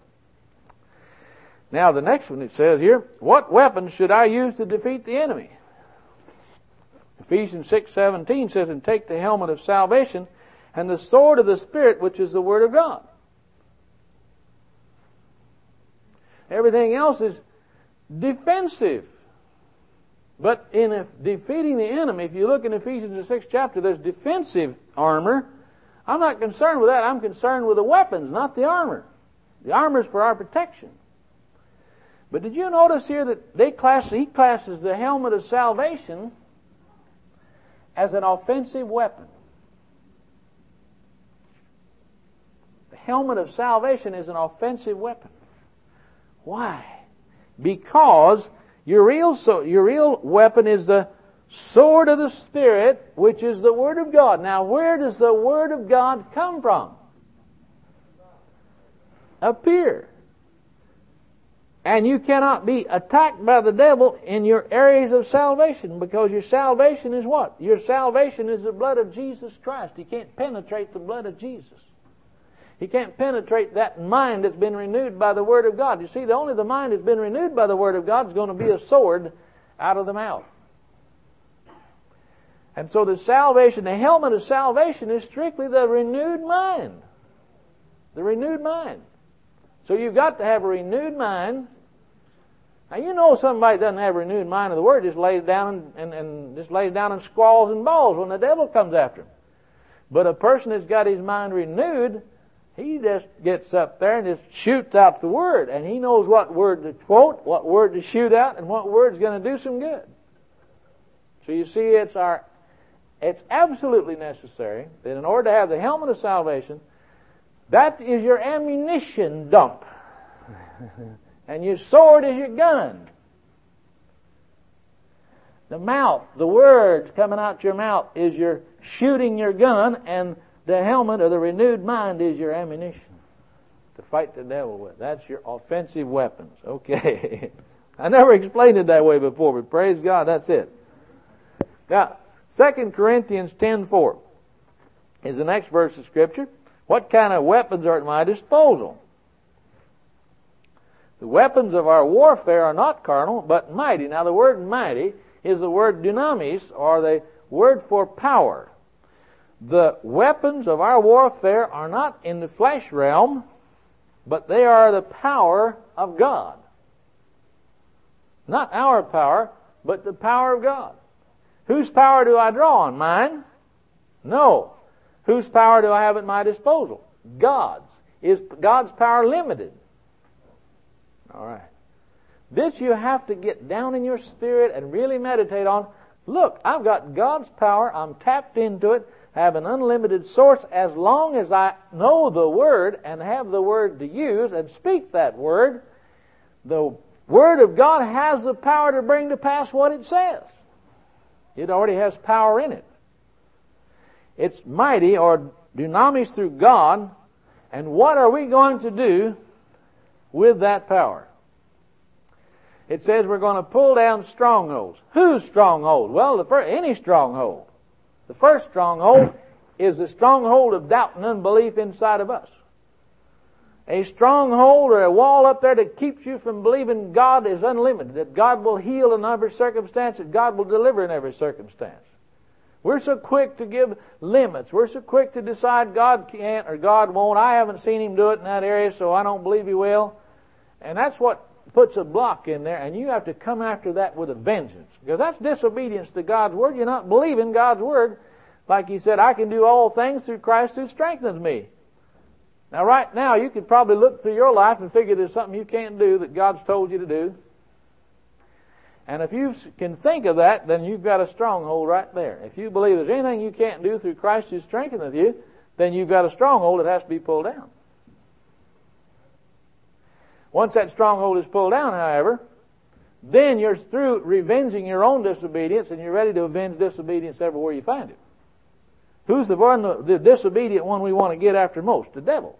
Now the next one it says here, what weapons should I use to defeat the enemy? Ephesians six seventeen says, and take the helmet of salvation and the sword of the Spirit, which is the Word of God. Everything else is defensive. But in defeating the enemy, if you look in Ephesians the sixth chapter, there's defensive armor. I'm not concerned with that. I'm concerned with the weapons, not the armor. The armor is for our protection. But did you notice here that they class, he classes the helmet of salvation as an offensive weapon? The helmet of salvation is an offensive weapon. Why? Because your real, so, your real weapon is the sword of the Spirit, which is the Word of God. Now, where does the Word of God come from? Up here. And you cannot be attacked by the devil in your areas of salvation, because your salvation is what? Your salvation is the blood of Jesus Christ. He can't penetrate the blood of Jesus. He can't penetrate that mind that's been renewed by the Word of God. You see, the only the mind that's been renewed by the Word of God is going to be a sword out of the mouth. And so the salvation, the helmet of salvation is strictly the renewed mind. The renewed mind. So you've got to have a renewed mind. Now you know somebody doesn't have a renewed mind of the Word, just lays down and, and, and just lays down and squalls and bawls when the devil comes after him. But a person that's got his mind renewed, he just gets up there and just shoots out the Word, and he knows what word to quote, what word to shoot out, and what word's going to do some good. So you see, it's our, it's absolutely necessary that in order to have the helmet of salvation, that is your ammunition dump. And your sword is your gun. The mouth, the words coming out your mouth is your shooting your gun, and the helmet of the renewed mind is your ammunition to fight the devil with. That's your offensive weapons. Okay. I never explained it that way before, but praise God, that's it. Now, Second Corinthians ten four is the next verse of Scripture. What kind of weapons are at my disposal? The weapons of our warfare are not carnal, but mighty. Now the word mighty is the word dunamis, or the word for power. The weapons of our warfare are not in the flesh realm, but they are the power of God. Not our power, but the power of God. Whose power do I draw on? Mine? No. Whose power do I have at my disposal? God's. Is God's power limited? All right. This you have to get down in your spirit and really meditate on. Look, I've got God's power. I'm tapped into it. I have an unlimited source as long as I know the Word and have the Word to use and speak that Word. The Word of God has the power to bring to pass what it says. It already has power in it. It's mighty, or dunamis, through God. And what are we going to do with that power? It says we're going to pull down strongholds. Whose stronghold? Well, the first, any stronghold. The first stronghold is the stronghold of doubt and unbelief inside of us. A stronghold or a wall up there that keeps you from believing God is unlimited, that God will heal in every circumstance, that God will deliver in every circumstance. We're so quick to give limits. We're so quick to decide God can't or God won't. I haven't seen Him do it in that area, so I don't believe He will. And that's what puts a block in there, and you have to come after that with a vengeance, because that's disobedience to God's Word. You're not believing God's Word. Like He said, I can do all things through Christ who strengthens me. Now, right now, you could probably look through your life and figure there's something you can't do that God's told you to do. And if you can think of that, then you've got a stronghold right there. If you believe there's anything you can't do through Christ who strengtheneth you, then you've got a stronghold that has to be pulled down. Once that stronghold is pulled down, however, then you're through revenging your own disobedience, and you're ready to avenge disobedience everywhere you find it. Who's the one, the disobedient one we want to get after most? The devil.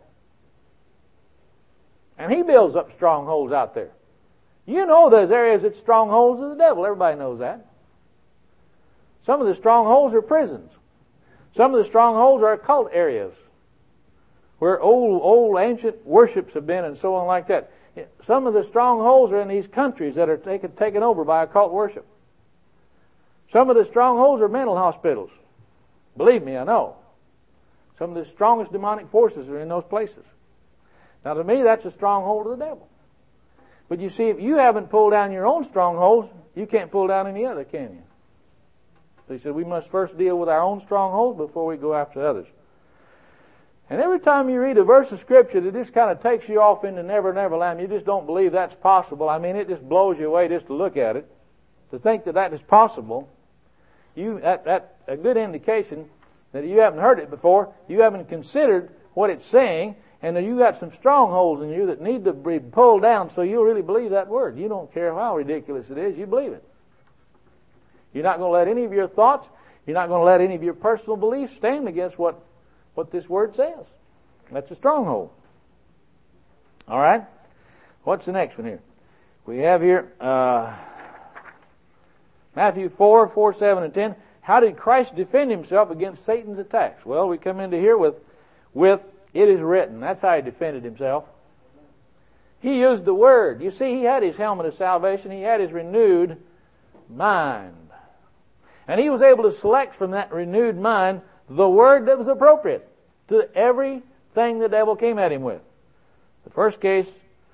And he builds up strongholds out there. You know there's areas that's strongholds of the devil. Everybody knows that. Some of the strongholds are prisons. Some of the strongholds are occult areas where old, old ancient worships have been and so on like that. Some of the strongholds are in these countries that are taken, taken over by occult worship. Some of the strongholds are mental hospitals. Believe me, I know. Some of the strongest demonic forces are in those places. Now, to me, that's a stronghold of the devil. But you see, if you haven't pulled down your own strongholds, you can't pull down any other, can you? So he said we must first deal with our own strongholds before we go after others. And every time you read a verse of Scripture that just kind of takes you off into Never Never Land, you just don't believe that's possible. I mean, it just blows you away just to look at it. To think that that is possible, you that, that's a good indication that you haven't heard it before, you haven't considered what it's saying, and that you got some strongholds in you that need to be pulled down so you'll really believe that word. You don't care how ridiculous it is, you believe it. You're not going to let any of your thoughts, you're not going to let any of your personal beliefs stand against what, what this word says. That's a stronghold. All right? What's the next one here? We have here uh, Matthew four, four, seven, and ten. How did Christ defend himself against Satan's attacks? Well, we come into here with, with it is written. That's how he defended himself. He used the word. You see, he had his helmet of salvation. He had his renewed mind. And he was able to select from that renewed mind the word that was appropriate to everything the devil came at him with. The first case,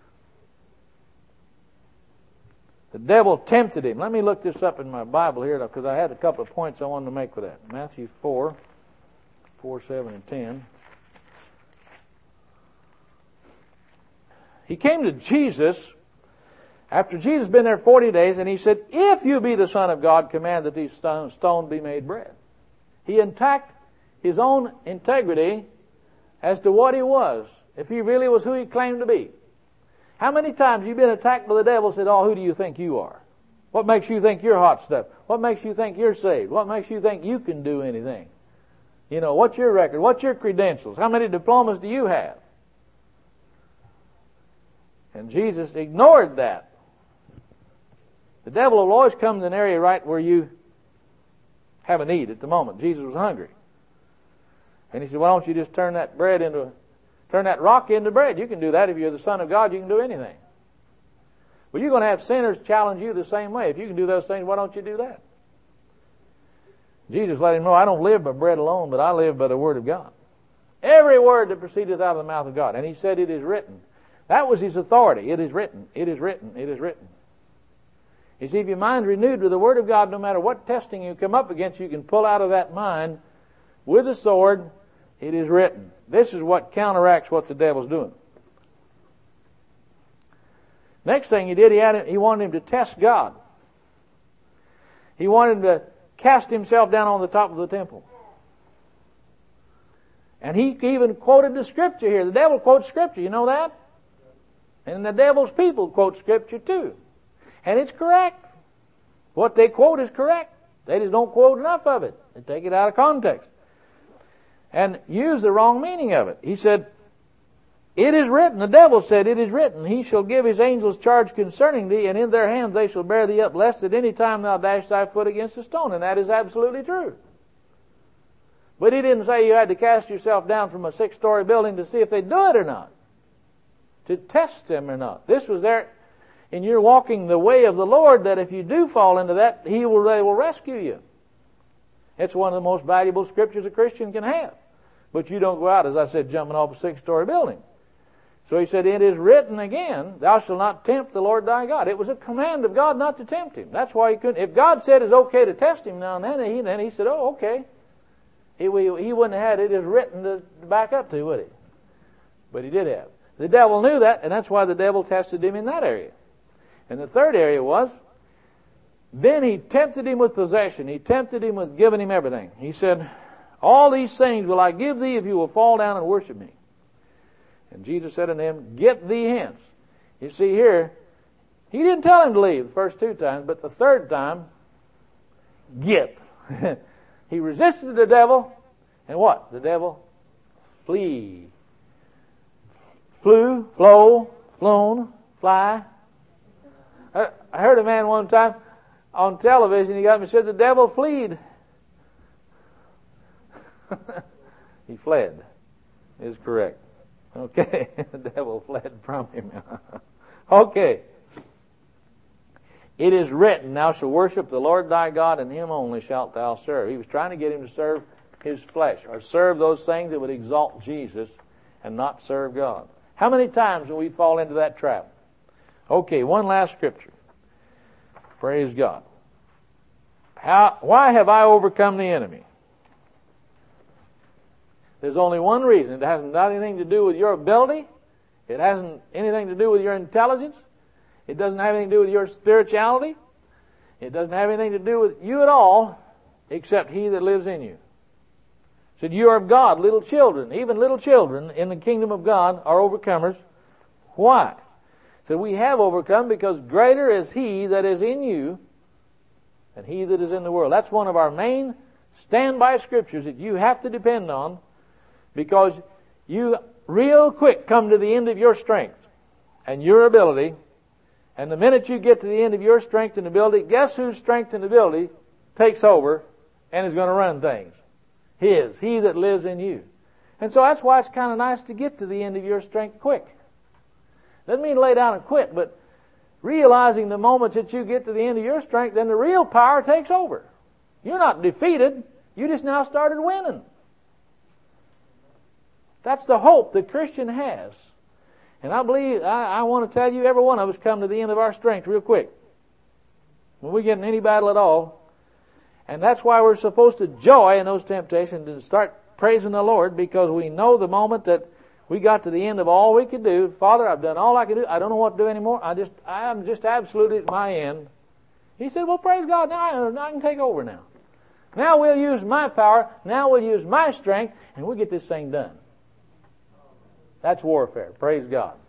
the devil tempted him. Let me look this up in my Bible here because I had a couple of points I wanted to make with that. Matthew four, four, seven, and ten. He came to Jesus after Jesus had been there forty days, and he said, if you be the Son of God, command that these stones be made bread. He attacked his own integrity as to what he was, if he really was who he claimed to be. How many times have you been attacked by the devil and said, oh, who do you think you are? What makes you think you're hot stuff? What makes you think you're saved? What makes you think you can do anything? You know, what's your record? What's your credentials? How many diplomas do you have? And Jesus ignored that. The devil will always come to an area right where you have a need at the moment. Jesus was hungry. And he said, why don't you just turn that bread into, turn that rock into bread? You can do that. If you're the Son of God, you can do anything. Well, you're going to have sinners challenge you the same way. If you can do those things, why don't you do that? Jesus let him know, I don't live by bread alone, but I live by the word of God. Every word that proceedeth out of the mouth of God. And he said, it is written. That was his authority. It is written. It is written. It is written. You see, if your mind's renewed with the Word of God, no matter what testing you come up against, you can pull out of that mind with a sword. It is written. This is what counteracts what the devil's doing. Next thing he did, he, had, he wanted him to test God. He wanted him to cast himself down on the top of the temple. And he even quoted the Scripture here. The devil quotes Scripture, you know that? And the devil's people quote Scripture too. And it's correct. What they quote is correct. They just don't quote enough of it. They take it out of context. And use the wrong meaning of it. He said, it is written. The devil said, it is written. He shall give his angels charge concerning thee, and in their hands they shall bear thee up, lest at any time thou dash thy foot against a stone. And that is absolutely true. But he didn't say you had to cast yourself down from a six-story building to see if they do it or not. To test them or not. This was there. And you're walking the way of the Lord, that if you do fall into that, He will, they will rescue you. It's one of the most valuable scriptures a Christian can have. But you don't go out, as I said, jumping off a six-story building. So he said, it is written again, thou shalt not tempt the Lord thy God. It was a command of God not to tempt him. That's why he couldn't. If God said it's okay to test him now and then, he, then he said, oh, okay. He, he wouldn't have had it is written to back up to, would he? But he did have. The devil knew that, and that's why the devil tested him in that area. And the third area was, then he tempted him with possession. He tempted him with giving him everything. He said, all these things will I give thee if you will fall down and worship me. And Jesus said unto him, get thee hence. You see here, he didn't tell him to leave the first two times, but the third time, get. He resisted the devil, and what? The devil flee. Flew, flow, flown, fly. I heard a man one time on television, he got me said the devil fled. He fled is correct. Okay, the devil fled from him. Okay. It is written, thou shalt worship the Lord thy God, and him only shalt thou serve. He was trying to get him to serve his flesh, or serve those things that would exalt Jesus and not serve God. How many times do we fall into that trap? Okay, one last scripture. Praise God. How, why have I overcome the enemy? There's only one reason. It hasn't got anything to do with your ability. It hasn't anything to do with your intelligence. It doesn't have anything to do with your spirituality. It doesn't have anything to do with you at all, except he that lives in you. It said, you are of God, little children. Even little children in the kingdom of God are overcomers. Why? So we have overcome because greater is he that is in you than he that is in the world. That's one of our main standby scriptures that you have to depend on, because you real quick come to the end of your strength and your ability. And the minute you get to the end of your strength and ability, guess whose strength and ability takes over and is going to run things? His. He that lives in you. And so that's why it's kind of nice to get to the end of your strength quick. Doesn't mean lay down and quit, but realizing the moment that you get to the end of your strength, then the real power takes over. You're not defeated. You just now started winning. That's the hope the Christian has. And I believe, I, I want to tell you, every one of us come to the end of our strength real quick. When we get in any battle at all. And that's why we're supposed to joy in those temptations and start praising the Lord, because we know the moment that we got to the end of all we could do. Father, I've done all I can do. I don't know what to do anymore. I just, I'm just absolutely at my end. He said, well, praise God. Now I, I can take over now. Now we'll use my power. Now we'll use my strength, and we'll get this thing done. That's warfare. Praise God.